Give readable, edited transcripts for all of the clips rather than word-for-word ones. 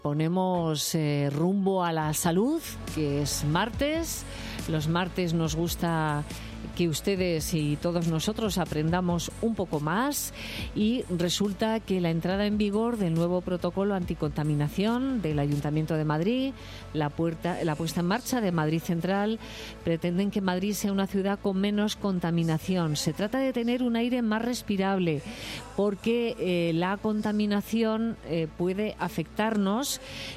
Ponemos rumbo a la salud, que es martes. Los martes nos gusta que ustedes y todos nosotros aprendamos un poco más, y resulta que la entrada en vigor del nuevo protocolo anticontaminación del Ayuntamiento de Madrid, la puesta en marcha de Madrid Central, pretenden que Madrid sea una ciudad con menos contaminación. Se trata de tener un aire más respirable, porque la contaminación puede afectarnos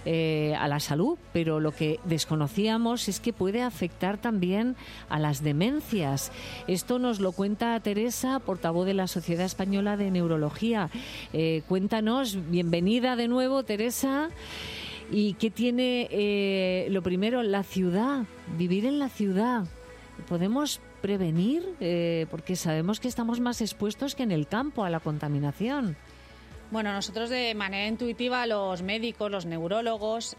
a la salud, pero lo que desconocíamos es que puede afectar también a las demencias. Esto nos lo cuenta Teresa, portavoz de la Sociedad Española de Neurología. Cuéntanos, bienvenida de nuevo, Teresa. ¿Y qué tiene, lo primero, la ciudad, vivir en la ciudad? ¿Podemos prevenir? Porque sabemos que estamos más expuestos que en el campo a la contaminación. Bueno, nosotros de manera intuitiva, los médicos, los neurólogos,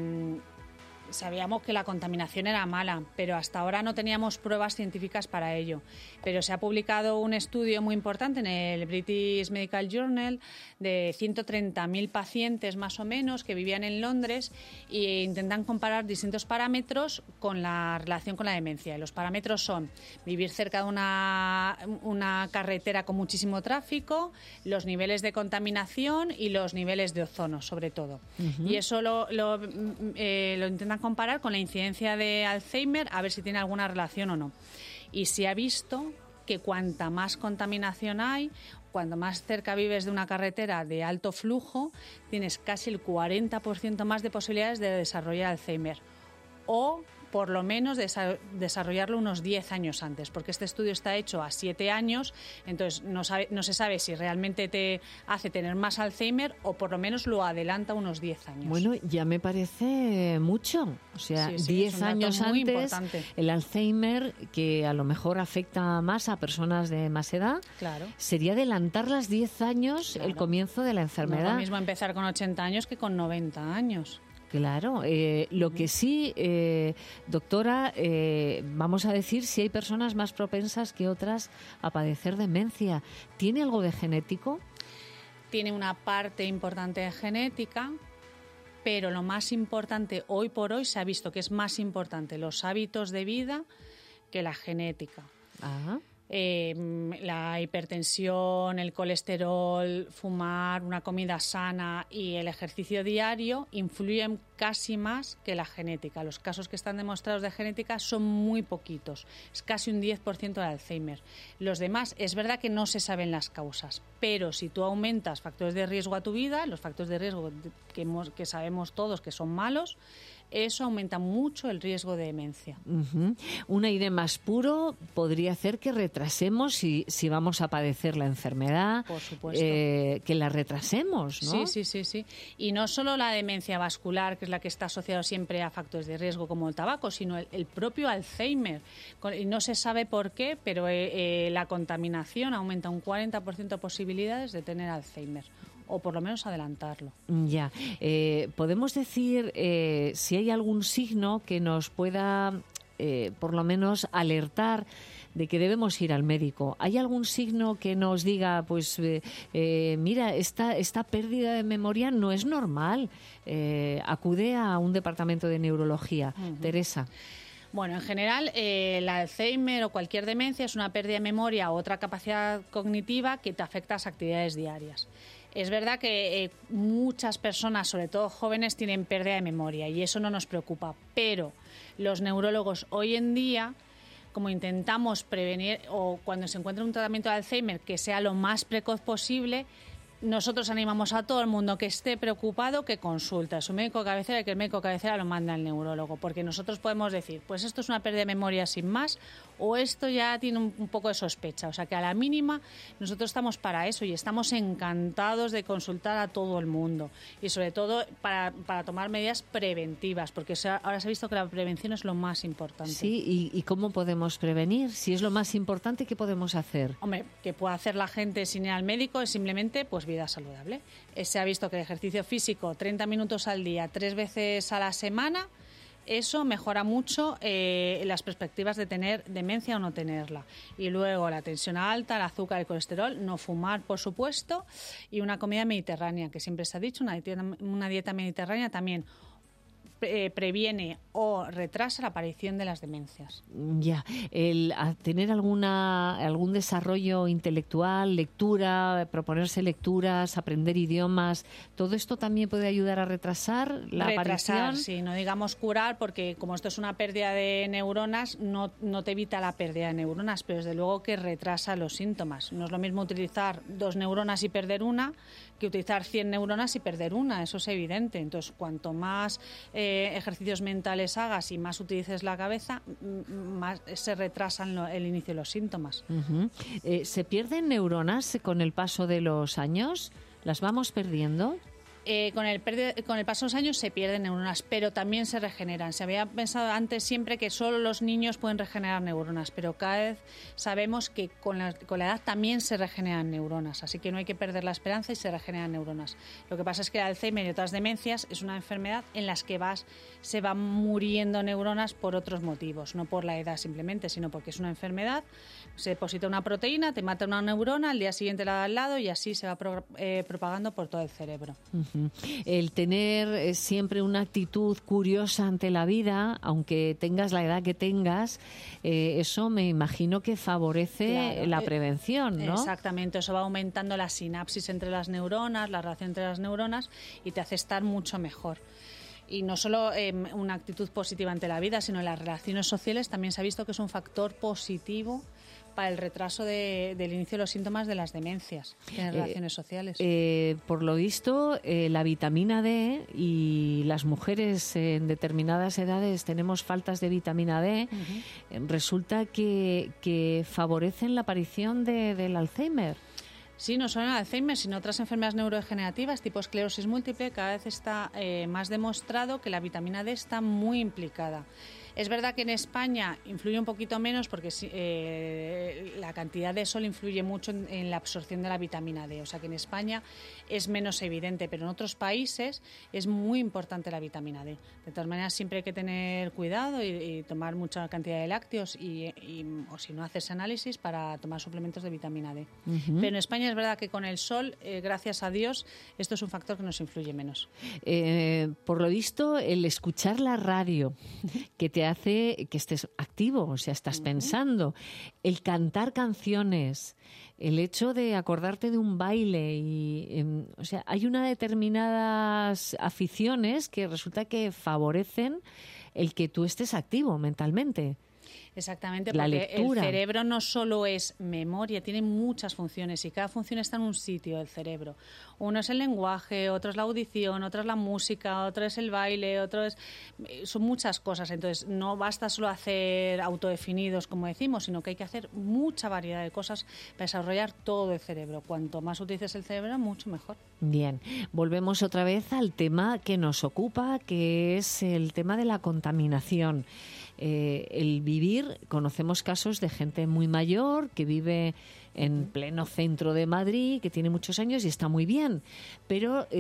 sabíamos que la contaminación era mala, pero hasta ahora no teníamos pruebas científicas para ello. Pero se ha publicado un estudio muy importante en el British Medical Journal de 130.000 pacientes más o menos que vivían en Londres, e intentan comparar distintos parámetros con la relación con la demencia. Y los parámetros son vivir cerca de una carretera con muchísimo tráfico, los niveles de contaminación y los niveles de ozono, sobre todo. Y eso lo intentan comparar con la incidencia de Alzheimer, a ver si tiene alguna relación o no. Y se ha visto que cuanta más contaminación hay, cuando más cerca vives de una carretera de alto flujo, tienes casi el 40% más de posibilidades de desarrollar Alzheimer, o por lo menos desarrollarlo unos 10 años antes, porque este estudio está hecho a 7 años, entonces no se sabe si realmente te hace tener más Alzheimer o por lo menos lo adelanta unos 10 años. Bueno, ya me parece mucho. O sea, sí, 10 años antes, importante. El Alzheimer, que a lo mejor afecta más a personas de más edad, claro, sería adelantarlas 10 años, claro, el comienzo de la enfermedad. No es lo mismo empezar con 80 años que con 90 años. Claro, lo que sí, doctora, vamos a decir si hay personas más propensas que otras a padecer demencia. ¿Tiene algo de genético? Tiene una parte importante de genética, pero lo más importante hoy por hoy se ha visto que es más importante los hábitos de vida que la genética. Ajá. La hipertensión, el colesterol, fumar, una comida sana y el ejercicio diario influyen casi más que la genética. Los casos que están demostrados de genética son muy poquitos, es casi un 10% de Alzheimer. Los demás, es verdad que no se saben las causas, pero si tú aumentas factores de riesgo a tu vida, los factores de riesgo que sabemos todos que son malos, eso aumenta mucho el riesgo de demencia. Un aire más puro podría hacer que retrasemos, si vamos a padecer la enfermedad, por supuesto, que la retrasemos, ¿no? Sí. Y no solo la demencia vascular, que es la que está asociada siempre a factores de riesgo como el tabaco, sino el propio Alzheimer. Y no se sabe por qué, pero la contaminación aumenta un 40% de posibilidades de tener Alzheimer, o por lo menos adelantarlo. Ya. ¿Podemos decir si hay algún signo que nos pueda, por lo menos, alertar de que debemos ir al médico? ¿Hay algún signo que nos diga, pues, mira, esta pérdida de memoria no es normal? Acude a un departamento de neurología. Teresa. Bueno, en general, el Alzheimer o cualquier demencia es una pérdida de memoria o otra capacidad cognitiva que te afecta a las actividades diarias. Es verdad que muchas personas, sobre todo jóvenes, tienen pérdida de memoria y eso no nos preocupa, pero los neurólogos hoy en día, como intentamos prevenir o cuando se encuentra un tratamiento de Alzheimer que sea lo más precoz posible, nosotros animamos a todo el mundo que esté preocupado que consulte a su médico de cabecera y que el médico de cabecera lo mande al neurólogo, porque nosotros podemos decir, pues esto es una pérdida de memoria sin más, o esto ya tiene un poco de sospecha. O sea que a la mínima nosotros estamos para eso y estamos encantados de consultar a todo el mundo y sobre todo para tomar medidas preventivas, porque ahora se ha visto que la prevención es lo más importante. Sí, ¿y cómo podemos prevenir? Si es lo más importante, ¿qué podemos hacer? Hombre, que puede hacer la gente sin ir al médico es simplemente pues vida saludable. Se ha visto que el ejercicio físico, 30 minutos al día, 3 veces a la semana, eso mejora mucho las perspectivas de tener demencia o no tenerla. Y luego la tensión alta, el azúcar, el colesterol, no fumar, por supuesto, y una comida mediterránea, que siempre se ha dicho, una dieta mediterránea también previene o retrasa la aparición de las demencias. Ya, el tener algún desarrollo intelectual, lectura, proponerse lecturas, aprender idiomas, ¿todo esto también puede ayudar a retrasar la aparición? Sí, no digamos curar, porque como esto es una pérdida de neuronas, no te evita la pérdida de neuronas, pero desde luego que retrasa los síntomas. No es lo mismo utilizar 2 neuronas y perder una que utilizar 100 neuronas y perder una, eso es evidente. Entonces, cuanto más ejercicios mentales hagas y más utilices la cabeza, más se retrasan el inicio de los síntomas. Uh-huh. ¿Se pierden neuronas con el paso de los años? ¿Las vamos perdiendo? Con el paso de los años se pierden neuronas, pero también se regeneran. Se había pensado antes siempre que solo los niños pueden regenerar neuronas, pero cada vez sabemos que con la edad también se regeneran neuronas, así que no hay que perder la esperanza y se regeneran neuronas. Lo que pasa es que el Alzheimer y otras demencias es una enfermedad en las que se van muriendo neuronas por otros motivos, no por la edad simplemente, sino porque es una enfermedad. Se deposita una proteína, te mata una neurona, al día siguiente la da al lado y así se va propagando por todo el cerebro. Uh-huh. El tener siempre una actitud curiosa ante la vida, aunque tengas la edad que tengas, eso me imagino que favorece la prevención, ¿no? Exactamente, eso va aumentando la sinapsis entre las neuronas, la relación entre las neuronas y te hace estar mucho mejor. Y no solo una actitud positiva ante la vida, sino en las relaciones sociales también se ha visto que es un factor positivo para el retraso del inicio de los síntomas de las demencias en relaciones sociales. Por lo visto, la vitamina D, y las mujeres en determinadas edades tenemos faltas de vitamina D, resulta que favorecen la aparición del Alzheimer. Sí, no solo el Alzheimer, sino otras enfermedades neurodegenerativas tipo esclerosis múltiple. Cada vez está más demostrado que la vitamina D está muy implicada. Es verdad que en España influye un poquito menos porque la cantidad de sol influye mucho en la absorción de la vitamina D. O sea que en España es menos evidente, pero en otros países es muy importante la vitamina D. De todas maneras, siempre hay que tener cuidado y tomar mucha cantidad de lácteos o si no, hacerse análisis para tomar suplementos de vitamina D. Uh-huh. Pero en España es verdad que con el sol, gracias a Dios, esto es un factor que nos influye menos. Por lo visto, el escuchar la radio, que te hace que estés activo, o sea, estás pensando, el cantar canciones, el hecho de acordarte de un baile, o sea, hay unas determinadas aficiones que resulta que favorecen el que tú estés activo mentalmente. Exactamente, la porque lectura. El cerebro no solo es memoria, tiene muchas funciones y cada función está en un sitio del cerebro. Uno es el lenguaje, otro es la audición, otro es la música, otro es el baile, son muchas cosas. Entonces no basta solo hacer autodefinidos, como decimos, sino que hay que hacer mucha variedad de cosas para desarrollar todo el cerebro. Cuanto más utilices el cerebro, mucho mejor. Bien, volvemos otra vez al tema que nos ocupa, que es el tema de la contaminación. El vivir, conocemos casos de gente muy mayor que vive en pleno centro de Madrid, que tiene muchos años y está muy bien, pero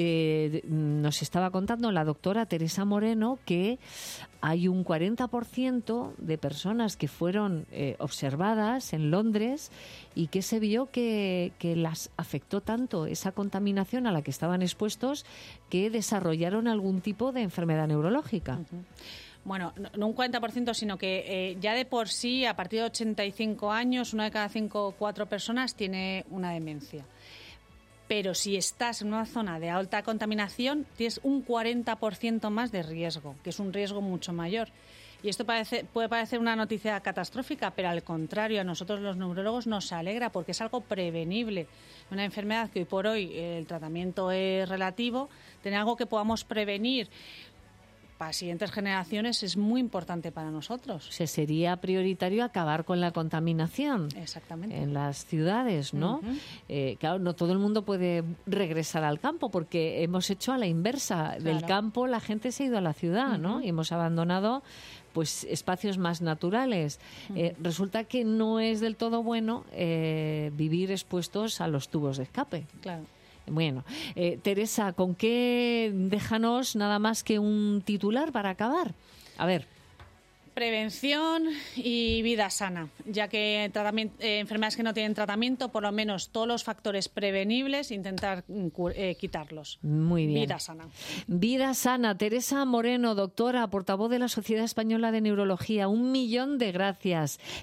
nos estaba contando la doctora Teresa Moreno que hay un 40% de personas que fueron observadas en Londres y que se vio que las afectó tanto esa contaminación a la que estaban expuestos que desarrollaron algún tipo de enfermedad neurológica. Uh-huh. Bueno, no un 40%, sino que ya de por sí, a partir de 85 años, 1 de cada 5 o 4 personas tiene una demencia. Pero si estás en una zona de alta contaminación, tienes un 40% más de riesgo, que es un riesgo mucho mayor. Y esto puede parecer una noticia catastrófica, pero al contrario, a nosotros los neurólogos nos alegra porque es algo prevenible. Una enfermedad que hoy por hoy el tratamiento es relativo, tener algo que podamos prevenir para siguientes generaciones es muy importante para nosotros. O sea, sería prioritario acabar con la contaminación. Exactamente. En las ciudades, ¿no? Uh-huh. Claro, no todo el mundo puede regresar al campo porque hemos hecho a la inversa. Claro. Del campo la gente se ha ido a la ciudad, uh-huh, ¿no? Y hemos abandonado pues espacios más naturales. Uh-huh. Resulta que no es del todo bueno vivir expuestos a los tubos de escape. Claro. Bueno, Teresa, ¿con qué déjanos nada más que un titular para acabar? A ver. Prevención y vida sana, ya que enfermedades que no tienen tratamiento, por lo menos todos los factores prevenibles, intentar quitarlos. Muy bien. Vida sana. Vida sana. Teresa Moreno, doctora, portavoz de la Sociedad Española de Neurología. 1.000.000 de gracias.